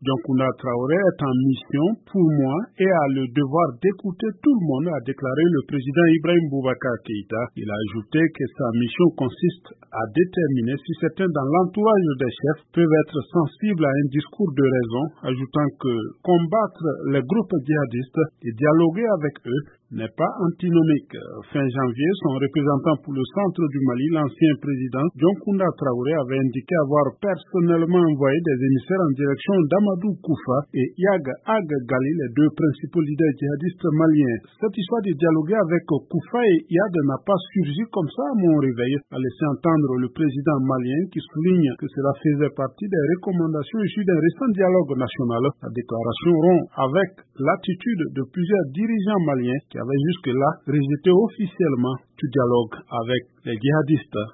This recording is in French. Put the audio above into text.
Dioncounda Traoré est en mission pour moi et a le devoir d'écouter tout le monde, a déclaré le président Ibrahim Boubacar Keïta. Il a ajouté que sa mission consiste à déterminer si certains dans l'entourage des chefs peuvent être sensibles à un discours de raison, ajoutant que combattre les groupes djihadistes et dialoguer avec eux n'est pas antinomique. Fin janvier, son représentant pour le centre du Mali, l'ancien président Dioncounda Traoré, avait indiqué avoir personnellement envoyé des émissaires en direction d'Amadou Koufa et Yaga Ag Gali, les deux principaux leaders djihadistes maliens. Cette histoire de dialoguer avec Koufa et Yad n'a pas surgi comme ça à mon réveil, a laissé entendre le président malien qui souligne que cela faisait partie des recommandations issues d'un récent dialogue national. La déclaration rompt avec l'attitude de plusieurs dirigeants maliens qui avaient jusque-là rejeté officiellement tout dialogue avec les djihadistes.